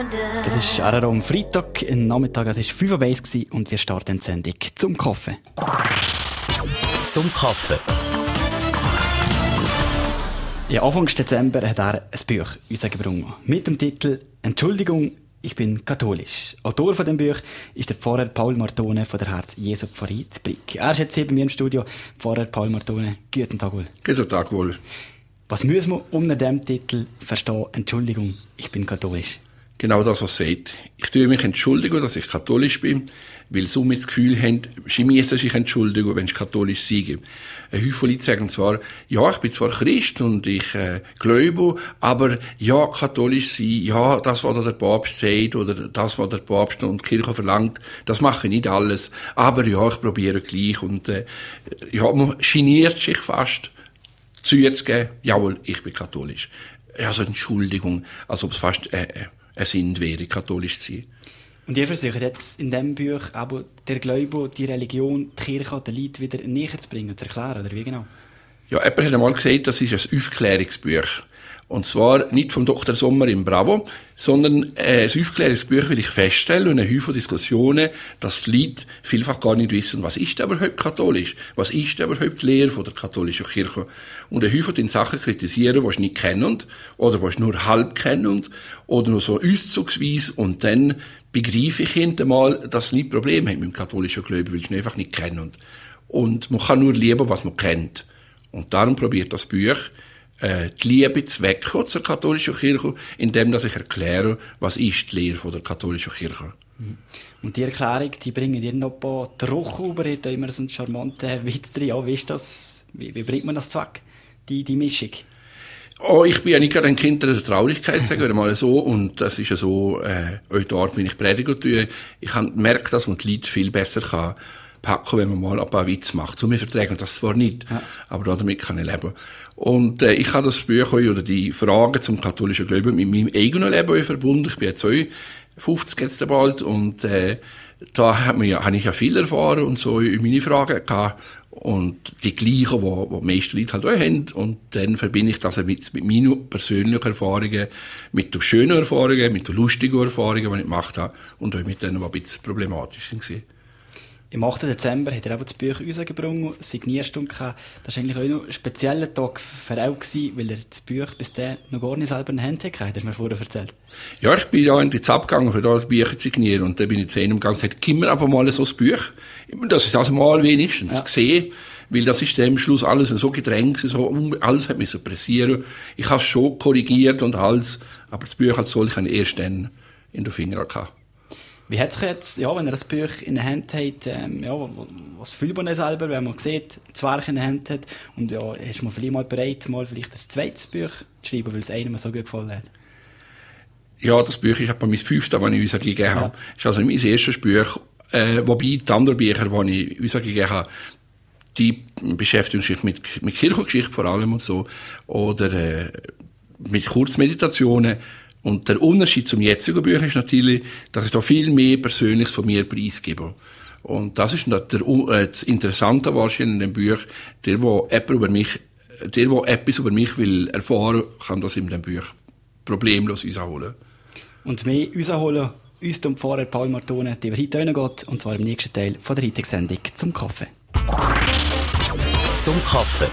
Das ist RRO am Freitag, am Nachmittag, es war 5 Uhr und wir starten die Sendung zum Kaffee. Zum Kaffee. Ja, Anfang Dezember hat er ein Buch rausgebracht mit dem Titel «Entschuldigung, ich bin katholisch». Autor von dem Buch ist der Pfarrer Paul Martone von der Herz-Jesu-Pfarrei Brig. Er ist jetzt hier bei mir im Studio. Pfarrer Paul Martone, guten Tag wohl. Guten Tag wohl. Was müssen wir unter dem Titel verstehen? «Entschuldigung, ich bin katholisch»? Genau das, was sagt. Ich tue mich entschuldigen, dass ich katholisch bin, weil somit das Gefühl haben, sie müssen sich entschuldigen, wenn sie katholisch sind. Ein Häufchen Leute sagen zwar, ja, ich bin zwar Christ und ich glaube, aber ja, katholisch sein, ja, das, was der Papst sagt oder das, was der Papst und die Kirche verlangt, das mache ich nicht alles. Aber ja, ich probiere gleich und ja, man geniert sich fast zuzugeben, jawohl, ich bin katholisch. Also Entschuldigung, als ob es fast ein Sinn wäre, katholisch zu sein. Und ihr versucht jetzt in diesem Buch aber der Glaube, die Religion, die Kirche, den Leuten wieder näher zu bringen, zu erklären, oder wie genau? Ja, jemand hat einmal gesagt, das ist ein Aufklärungsbuch. Und zwar nicht vom Dr. Sommer im Bravo, sondern ein Aufklärungsbuch will ich feststellen und eine Haufen Diskussionen, dass die Leute vielfach gar nicht wissen, was ist überhaupt katholisch? Was ist überhaupt die Lehre von der katholischen Kirche? Und eine Haufen Sachen kritisieren, die sie nicht kennen oder die sie nur halb kennen oder nur so auszugsweise und dann begreife ich hintermal, dass sie nicht Probleme haben mit dem katholischen Glauben, weil sie ihn einfach nicht kennen. Und man kann nur lieben, was man kennt. Und darum probiert das Buch, die Liebe zu wecken zur katholischen Kirche, indem ich erkläre, was ist die Lehre von der katholischen Kirche. Und die Erklärung, die bringen dir noch ein paar Druck über, da immer so einen charmanten Witz drin. Ja, wie ist das? Wie bringt man das weg? Die Mischung? Oh, ich bin ja nicht gerade ein Kind der Traurigkeit, sagen wir mal so. Und das ist ja so, auch dort, wenn ich Prediger tue. Ich habe gemerkt, dass man die Leute viel besser kann packen, wenn man mal ein paar Witze macht. So, wir vertragen das zwar nicht, ja, aber damit kann ich leben. Und ich habe das Buch oder die Fragen zum katholischen Glauben mit meinem eigenen Leben verbunden. Ich bin jetzt auch 50 jetzt bald und da habe ich ja viel erfahren und so meine Fragen gehabt. Und die gleichen, die die meisten Leute halt auch haben. Und dann verbinde ich das mit meinen persönlichen Erfahrungen, mit den schönen Erfahrungen, mit den lustigen Erfahrungen, die ich gemacht habe, und auch mit denen, die ein bisschen problematisch waren. Im 8. Dezember hat er auch das Buch rausgebracht, Signierstunde gehabt. Das war eigentlich auch noch ein spezieller Tag für ihn gewesen, weil er das Buch bis dahin noch gar nicht selber in der Hand hatte, hat er mir vorher erzählt. Ja, ich bin ja in die Zapp gegangen, für das Buch zu signieren, und dann bin ich zu einem gegangen und gesagt, gib mir aber mal so ein Buch. Das ist also mal wenigstens gesehen, weil das ist am Schluss alles so gedrängt, so, alles hat mich so pressieren. Ich habe es schon korrigiert und alles, aber das Buch als solches habe ich erst dann in den Fingern gehabt. Wie hat sich jetzt, ja, wenn er das Buch in der Hand hat, ja, was fühlt man selber, wenn man sieht, das Werk in der Hand hat, und ja, ist man vielleicht mal bereit, mal vielleicht ein zweites Buch zu schreiben, weil es einem so gut gefallen hat? Ja, das Buch ist etwa mein 5., das ich uns gegeben habe. Das ist also mein erstes Buch, wobei die anderen Bücher, die ich uns gegeben habe, die beschäftigen sich mit Kirchengeschichte vor allem und so, oder mit Kurzmeditationen. Und der Unterschied zum jetzigen Buch ist natürlich, dass ich da viel mehr Persönliches von mir preisgebe. Und das ist das Interessante wahrscheinlich in dem Buch, der etwas über mich will erfahren, kann das in dem Buch problemlos rausholen. Und mehr rausholen, uns zum Pfarrer Paul Martone, die wir heute noch geht, und zwar im nächsten Teil von der heutigen Sendung zum Kaffee. Zum Kaffee.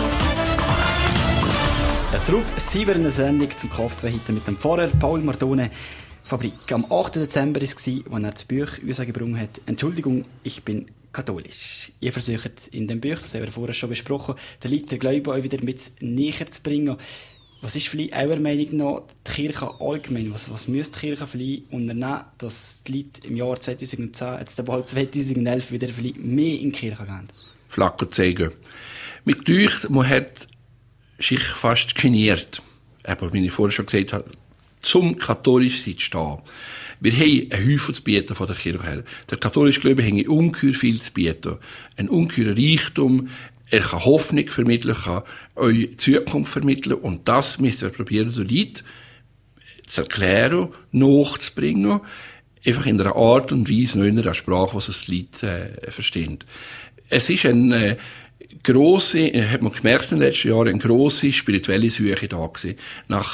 Ja, zurück, Sie werden eine Sendung zum Kaffee heute mit dem Pfarrer Paul Martone Fabrik. Am 8. Dezember war es, als er das Buch rausgebracht hat. Entschuldigung, ich bin katholisch. Ihr versucht in dem Buch, das haben wir vorher schon besprochen, den Leuten den Glauben auch wieder mit näher zu bringen. Was ist vielleicht eurer Meinung nach die Kirche allgemein? Was müsste die Kirche vielleicht unternehmen, dass die Leute im Jahr 2010, jetzt aber halt 2011, wieder vielleicht mehr in die Kirche gehen? Flaggen zeigen. Mit euch, man hat sich fast geniert, aber wie ich vorher schon gesagt habe, zum katholisch sein zu stehen. Wir haben einen Haufen zu bieten von der Kirche her. Der katholische Glaube hat ungeheuer viel zu bieten. Ein ungeheuer Reichtum. Er kann Hoffnung vermitteln, kann eure Zukunft vermitteln, und das müssen wir probieren, den Leuten zu erklären, nachzubringen, einfach in einer Art und Weise, nicht in einer Sprache, die es die Leute verstehen. Es ist eine grosse, hat man gemerkt in den letzten Jahren, eine grosse spirituelle Suche da gewesen, nach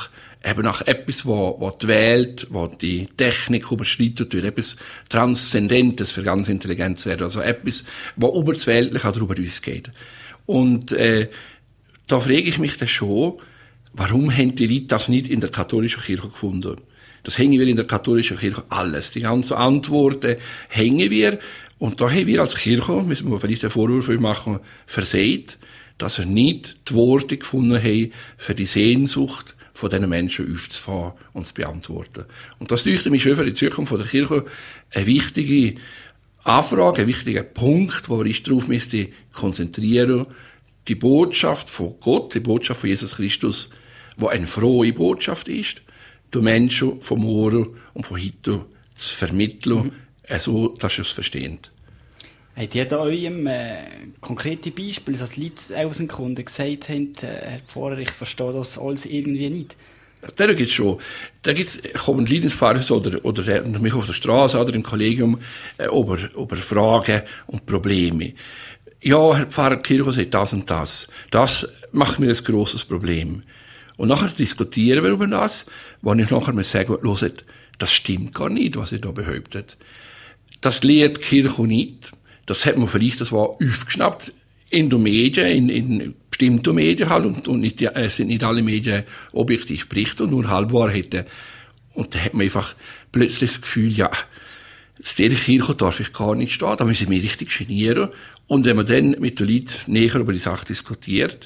eben nach etwas, was die Welt, was die Technik überschreitet, durch etwas Transzendentes für ganz intelligent zu reden. Also etwas, was über das Weltliche auch darüber uns geht. Und da frage ich mich dann schon, warum haben die Leute das nicht in der katholischen Kirche gefunden? Das hängen wir in der katholischen Kirche alles. Die ganzen Antworten hängen wir. Und da haben wir als Kirche, müssen wir vielleicht einen Vorwurf machen, versagt, dass wir nicht die Worte gefunden haben, für die Sehnsucht von diesen Menschen aufzufahren und zu beantworten. Und das leuchtet mich schon für die Zukunft der Kirche eine wichtige Anfrage, ein wichtiger Punkt, wo wir uns darauf konzentrieren müssen, die Botschaft von Gott, die Botschaft von Jesus Christus, die eine frohe Botschaft ist, den Menschen von morgen und von heute zu vermitteln, so, dass sie es verstehen. Habt ihr da eurem konkrete Beispiel, als Leute aus dem Kunden gesagt haben, Herr Pfarrer, ich verstehe das alles irgendwie nicht? Da gibt es schon. Da kommen Leute ins Pfarrhaus oder mich auf der Straße oder im Kollegium über Fragen und Probleme. Ja, Herr Pfarrer, die Kirche sagt das und das. Das macht mir ein grosses Problem. Und nachher diskutieren wir über das, wo ich nachher mir sage, hört, das stimmt gar nicht, was ihr da behauptet. Das lehrt die Kirche nicht. Das hat man vielleicht, das war aufgeschnappt in den Medien, in bestimmten Medien halt, und nicht, sind nicht alle Medien objektiv berichten und nur Halbwahrheiten. Und da hat man einfach plötzlich das Gefühl, ja, dieser Kirche darf ich gar nicht stehen, da müssen wir mich richtig genieren. Und wenn man dann mit den Leuten näher über die Sache diskutiert,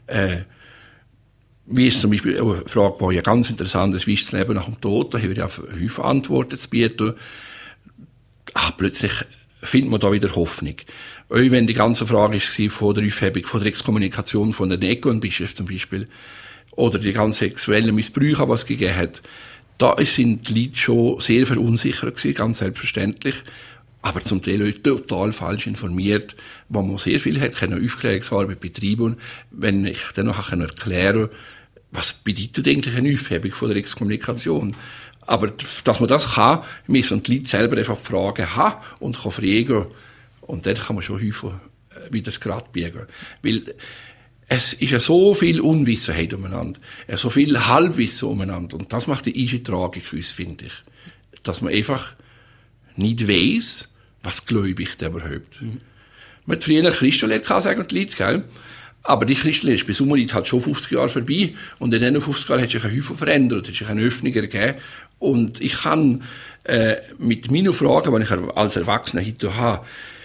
wie ist zum Beispiel eine Frage, die ja ganz interessant ist, wie ist das Leben nach dem Tod, da haben wir ja viele Antworten zu bieten. Plötzlich findet man da wieder Hoffnung. Auch wenn die ganze Frage war von der Aufhebung, von der Exkommunikation von den Egon-Bischöfen zum Beispiel, oder die ganzen sexuellen Missbrüche, die es gegeben hat, da sind die Leute schon sehr verunsichert gewesen, ganz selbstverständlich, aber zum Teil auch total falsch informiert, wo man sehr viel hat können Aufklärungsarbeit betreiben, wenn ich dann noch erklären kann, was bedeutet eigentlich eine Aufhebung von der Exkommunikation. Aber dass man das kann, müssen die Leute selber einfach Fragen haben und kann fragen. Und dann kann man schon häufig wieder das Grad biegen. Weil es ist ja so viel Unwissenheit umeinander, so viel Halbwissen umeinander. Und das macht die eigene Tragik aus, finde ich. Dass man einfach nicht weiss, was gläubig der überhaupt. Man hat früher Christenlehre gehabt, sagen die Leute, gell? Aber die Christenlehre ist bei Sommerleuten halt schon 50 Jahre vorbei. Und in diesen 50 Jahren hat sich ein Häufchen verändert, hat sich eine Öffnung ergeben. Und ich kann mit meinen Fragen, die ich als Erwachsener heute habe,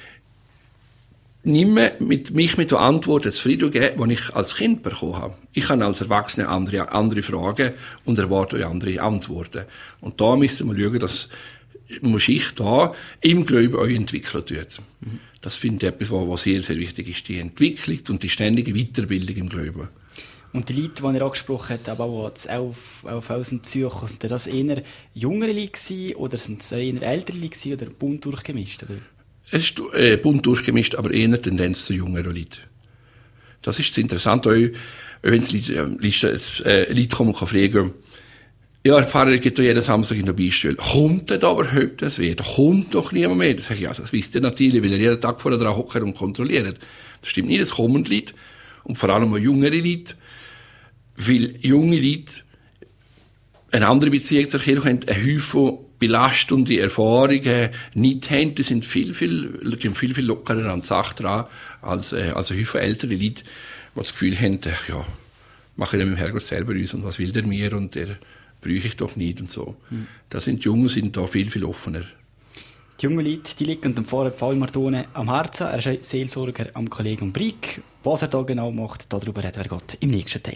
nicht mehr mich mit den Antworten zufrieden geben, die ich als Kind bekommen habe. Ich habe als Erwachsener andere Fragen und erwarte auch andere Antworten. Und da müssen wir schauen, dass sich da im Glauben auch entwickelt wird. Das finde ich etwas, was sehr, sehr wichtig ist, die Entwicklung und die ständige Weiterbildung im Glauben. Und die Leute, die ihr angesprochen habt, aber auch das Elfhausen Zürich, sind das eher jüngere Leute oder sind es eher ältere Leute oder bunt durchgemischt? Oder? Es ist bunt durchgemischt, aber eher Tendenz zu jüngeren Leuten. Das ist interessant, auch wenn Leute kommen und fragen, ja, der Pfarrer geht doch jeden Samstag in der Beichtstelle. Kommt denn da überhaupt das wieder? Kommt doch niemand mehr? Das sage ich, ja, das wisst ihr natürlich, weil ihr jeden Tag vorher dran hockt und kontrolliert. Das stimmt nicht, es kommen Leute. Und vor allem auch jüngere Leute. Weil junge Leute eine andere Beziehung zur Kirche haben, einen Haufen belastende Erfahrungen nicht haben. Die sind viel lockerer an die Sache dran, als ein Haufen ältere Leute, die das Gefühl haben, ja, mache ich mit dem Herrgott selber aus und was will der mir und der brauche ich doch nicht und so. Die Jungen sind da viel offener. Die jungen Leute, die liegen dem Pfarrer Paul Martone am Herzen. Er ist Seelsorger am Kollegium Brig. Was er da genau macht, darüber reden wir Gott im nächsten Teil.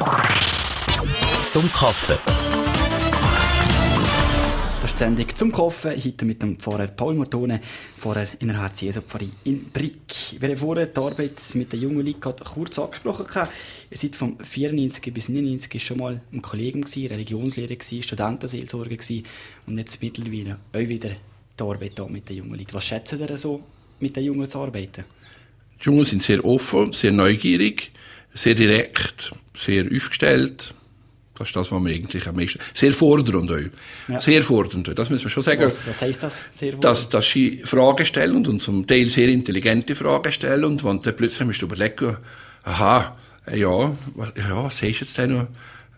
Zum Kaffee. Das ist die Sendung «Zum Kaffee», heute mit dem Pfarrer Paul Martone, Pfarrer in der Herz-Jesu-Pfarrei in Brig. Wir haben vorher die Arbeit mit den jungen Leuten kurz angesprochen. Ihr seid von 94 bis 99 schon mal im Kollegium gewesen, Religionslehrer gewesen, Studentenseelsorger gewesen und jetzt mittlerweile auch wieder die Arbeit da mit den jungen Leuten. Was schätzen ihr so, mit den Jungen zu arbeiten? Die Jungen sind sehr offen, sehr neugierig, sehr direkt, sehr aufgestellt. Das ist das, was wir eigentlich am meisten... Sehr fordernd auch. Ja. Sehr fordernd. Das müssen wir schon sagen. Was heisst das? Sehr fordernd? Dass sie Fragen stellen und zum Teil sehr intelligente Fragen stellen und wenn dann plötzlich musst du überlegen, aha, ja, sagst du jetzt noch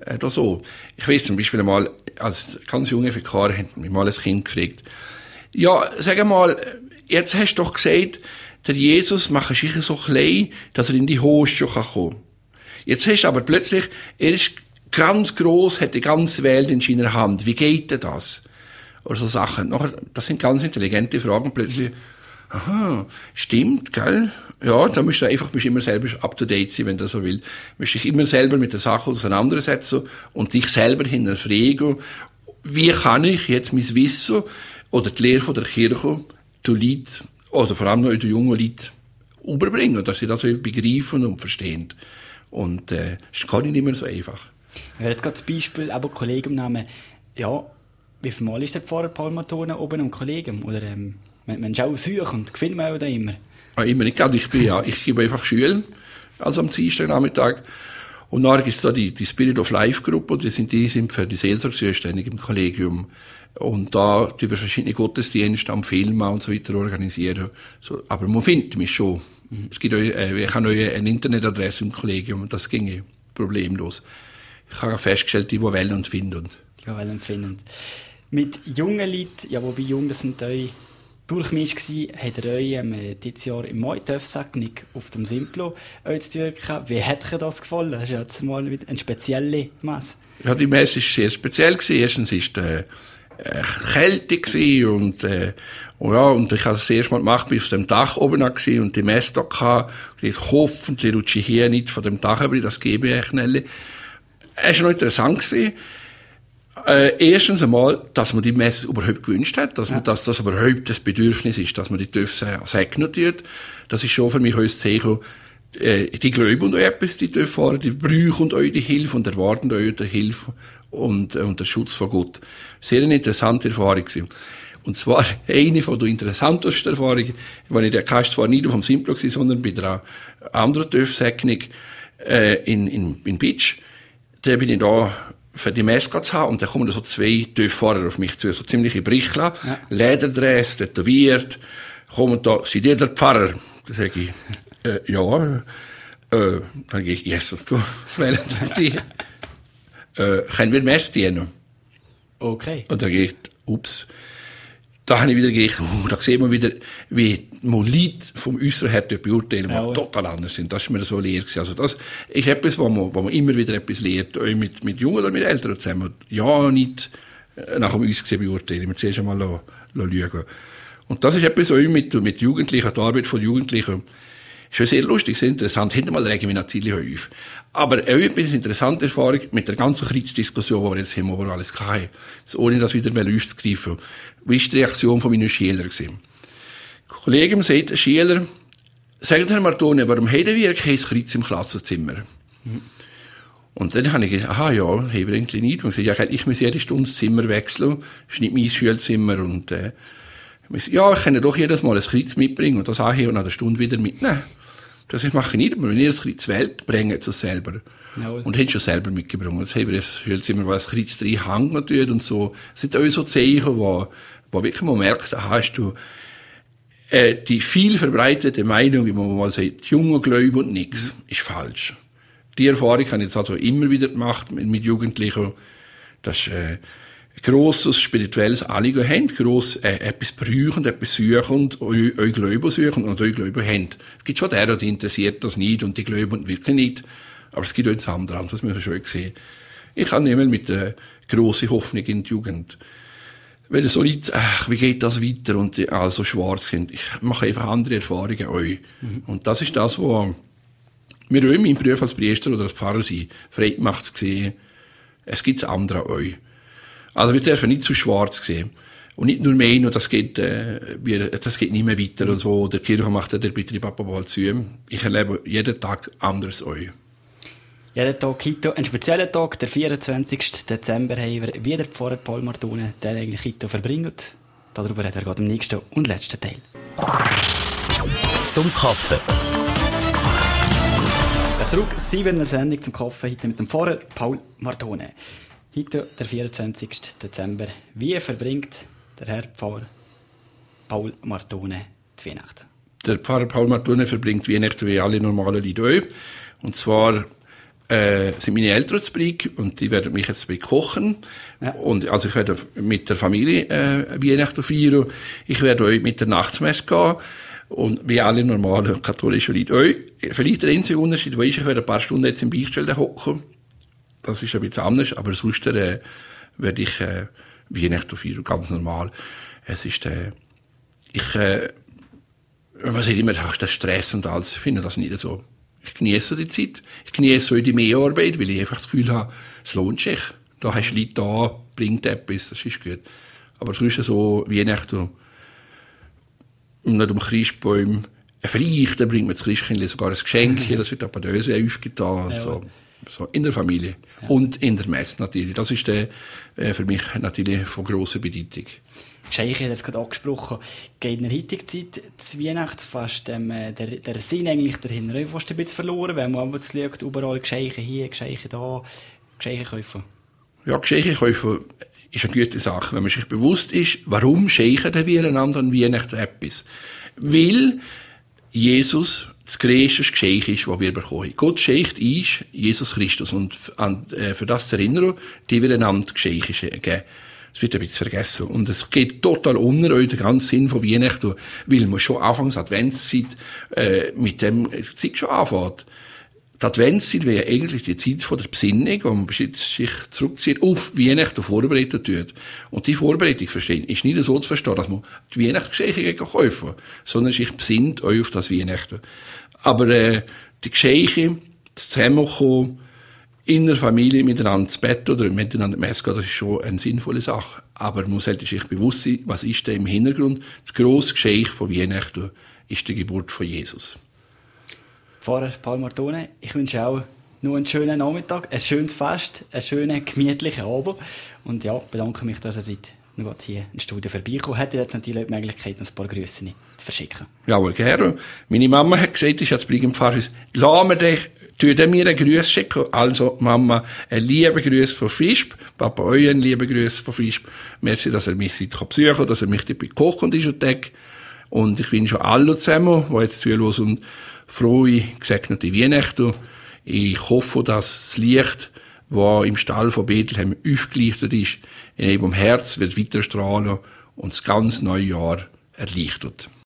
oder so. Ich weiss zum Beispiel einmal, als ganz junge Vikar hat mich mal ein Kind gefragt, ja, sag mal, jetzt hast du doch gesagt, der Jesus macht sicher so klein, dass er in die Hochschule kommen kann. Jetzt hast du aber plötzlich, er ist ganz gross, hat die ganze Welt in seiner Hand. Wie geht denn das? Oder so Sachen. Das sind ganz intelligente Fragen. Plötzlich, aha, stimmt, gell? Ja, da musst du immer selber up to date sein, wenn du so willst. Du musst dich immer selber mit der Sache auseinandersetzen und dich selber hinterfragen. Wie kann ich jetzt mein Wissen oder die Lehre von der Kirche den Leuten, oder vor allem noch den jungen Leuten, überbringen, dass sie das begreifen und verstehen. Und das ist gar nicht immer so einfach. Wenn jetzt gerade das Beispiel, aber Kollegium nehmen, ja, wie viel Mal ist der Pfarrer Paul Martone oben am Kollegium? Oder man auch suchen und gefällt mir auch da immer? Immer nicht, ich gebe einfach Schule, also am Dienstagnachmittag. Und dann gibt es da die Spirit of Life Gruppe, die sind für die Seelsorge zuständig im Kollegium. Und da die wir verschiedene Gottesdienste am Film und so weiter organisieren. So, aber man findet mich schon. Es gibt ich habe eine Internetadresse im Kollegium und das ginge problemlos. Ich habe festgestellt, die wählen und finden. Die wählen und finden. Mit jungen Leuten, ja, wobei jung das sind euch durchmischt gsi, hat er euch dieses Jahr im Mai Segnung auf dem Simplo zu tun gehabt. Wie hat euch das gefallen? Das ist ja jetzt mal eine spezielle Messe. Ja, die Messe war sehr speziell gewesen. Erstens war Kälte gewesen und ich habe das erste Mal gemacht, bin auf dem Dach oben gewesen und die Messe da gehabt. Und hoffentlich rutsche ich hier nicht von dem Dach, aber das gebe ich schnell. Es war noch interessant gewesen. Erstens einmal, dass man die Messe überhaupt gewünscht hat, dass das überhaupt das Bedürfnis ist, dass man die Töpfe segnen tut. Das ist schon für mich ein Zeichen, die glauben euch etwas, die Töpfe, die brauchen euch die Hilfe und erwarten euch die Hilfe und den Schutz von Gott. Sehr eine interessante Erfahrung gewesen. Und zwar eine von den interessantesten Erfahrungen, wenn ich der Kast zwar nicht vom Simplo gewesen, sondern bei der anderen Töpfsegnung in Bitsch. Da bin ich da für die Messe zu haben und da kommen so zwei Töpffahrer auf mich zu, so ziemliche Brichler, ja. Lederdress, tätowiert, kommen da, seid ihr der Pfarrer? Da sage ich, ja, dann gehe ich, Jesus, was wollen die? Können wir Messe dienen? Okay. Und dann gehe ich, ups. Da habe ich wieder gedacht, da sieht man wieder, wie man Leute vom Äußeren her beurteilen, die total anders sind. Das ist mir so leer gewesen. Also das ist etwas, wo man immer wieder etwas lernt, auch mit Jungen oder mit Eltern zusammen. Ja, nicht nach dem Aussehen beurteilen. Wir zuerst einmal schauen. Und das ist etwas auch mit Jugendlichen, die Arbeit von Jugendlichen. Ist schon sehr lustig, sehr interessant. Hintermal regen wir natürlich auf. Aber auch etwas interessante Erfahrung mit der ganzen Kritzdiskussion, die wir jetzt haben, über alles hatten. Ohne das wieder aufzugreifen. Wie war die Reaktion von meinen Schülern gewesen? Ein Kollege sagt, ein Schüler, sagt Herr Martone, warum haben wir kein Kreuz im Klassenzimmer? Mhm. Und dann habe ich gesagt, aha, ja, haben wir eigentlich nicht. Und ich sagte, ja, ich muss jede Stunde das Zimmer wechseln. Das ist nicht mein Schulzimmer. Und, ja, ich kann doch jedes Mal ein Kreuz mitbringen und das auch hier und nach einer Stunde wieder mitnehmen. Das mache ich nicht, aber wenn ihr das Kreuz wählt, bringt es selber. Jawohl. Und haben schon selber mitgebracht. Jetzt haben wir das Schulzimmer, wo ein Kreuz drin hängt tut und so. Das sind auch so Zeichen, wo wirklich man merkt, hast du die viel verbreitete Meinung, wie man mal sagt, Junge glauben und nichts, ist falsch. Die Erfahrung habe ich jetzt also immer wieder gemacht mit Jugendlichen, dass grosses spirituelles Anliegen haben, gross etwas brauchen, etwas suchen, euch Glauben suchen und euch Glauben haben. Es gibt schon der, die interessiert das nicht und die glauben wirklich nicht. Aber es gibt auch das andere, das müssen wir schon sehen. Ich habe immer mit der grossen Hoffnung in die Jugend. Wenn so Leute, wie geht das weiter und die so schwarz sind, ich mache einfach andere Erfahrungen euch. Mhm. Und das ist das, was mir auch in meinem Beruf als Priester oder als Pfarrer sind, Freude macht zu sehen, es gibt das andere an euch. Also wir dürfen nicht zu schwarz sehen. Und nicht nur meinen, das geht nicht mehr weiter und so, der Kirche macht der Betrieb bald zu. Ich erlebe jeden Tag anders euch. Jeden Tag Hito, ein spezieller Tag, der 24. Dezember, haben wir wieder Pfarrer Paul Martone, der eigentlich Hito verbringt. Darüber reden wir gerade im nächsten und letzten Teil. Zum Kaffee. Zurück, 7. Sendung zum Kaffee, heute mit dem Pfarrer Paul Martone. Heute, der 24. Dezember. Wie verbringt der Herr Pfarrer Paul Martone die Weihnachten? Der Pfarrer Paul Martone verbringt Weihnachten wie alle normalen Leute auch. Und zwar sind meine Eltern zu Brig und die werden mich jetzt kochen. Ja. Und also ich werde mit der Familie Weihnachten feiern. Ich werde euch mit der Nachtsmesse gehen. Und wie alle normalen katholischen Leute. Vielleicht der einzige Unterschied, ich werde ein paar Stunden jetzt im Beichtstell hocken. Das ist ein bisschen anders, aber sonst werde ich Weihnachten feiern, ganz normal. Es ist man sieht immer, der Stress und alles. Ich finde das nicht so. Ich genieße die Zeit. Ich genieße auch die Mehrarbeit, weil ich einfach das Gefühl habe, es lohnt sich. Da hast du Leute da, bringt etwas, das ist gut. Aber sonst so Weihnachten und nicht um Christbäume. Vielleicht bringt man das Christkind sogar ein Geschenk, das wird aber Döse aufgetan. Ja. So in der Familie. Ja. Und in der Messe natürlich. Das ist für mich natürlich von grosser Bedeutung. Geschenke, ich habe es gerade angesprochen, geht in der heutigen Zeit zu Weihnachten fast der Sinn eigentlich dahinter fast ein bisschen verloren, wenn man schaut, überall Geschenke hier, Geschenke da, Geschenke kaufen. Ja, Geschenke kaufen ist eine gute Sache, wenn man sich bewusst ist, warum schenken wir einander an Weihnachten etwas. Weil Jesus das größte Geschenk ist, das wir bekommen. Gott schenkt uns Jesus Christus und für das zu erinnern, die wir einander Geschenke geben. Das wird ein bisschen vergessen. Und es geht total unter euch, der ganze Sinn von Weihnachten, weil man schon anfangs Adventszeit mit dem Zeit schon anfängt. Die Adventszeit wäre eigentlich die Zeit von der Besinnung, wo man sich zurückzieht auf Weihnachten vorbereitet wird. Und die Vorbereitung verstehen ist nicht so zu verstehen, dass man die Weihnachtsgeschenke kaufen, sondern sich besinnt euch auf das Weihnachten. Aber die Geschenke, das Zusammenkommen, in der Familie miteinander ins Bett oder miteinander Messe gehen, das ist schon eine sinnvolle Sache. Aber man sollte sich bewusst sein, was ist da im Hintergrund? Das grosse Geschenk von Weihnachten ist die Geburt von Jesus. Pfarrer Paul Martone, ich wünsche auch noch einen schönen Nachmittag, ein schönes Fest, einen schönen, gemütlichen Abend. Und ja, bedanke mich, dass ihr seid noch hier ins Studio vorbeikommen. Hätte jetzt natürlich die Möglichkeit, noch ein paar Grüße zu verschicken. Jawohl, gerne. Meine Mama hat gesagt, ich jetzt im Pfarrhaus, lass mir dich, tu mir einen Gruß schicken. Also, Mama, einen lieben Gruß von Fischb. Papa, euch einen lieben Gruß von Fischb. Merci, dass ihr mich besuchen könnt, dass ihr mich dabei kochen ist Tag. Und ich wünsche allen zusammen, die jetzt zuhören und frohe, gesegnete Weihnachten. Ich hoffe, dass das Licht, das im Stall von Bethlehem aufgelichtet ist, in ihrem Herz wird weiter strahlen und das ganz neue Jahr erleuchtet.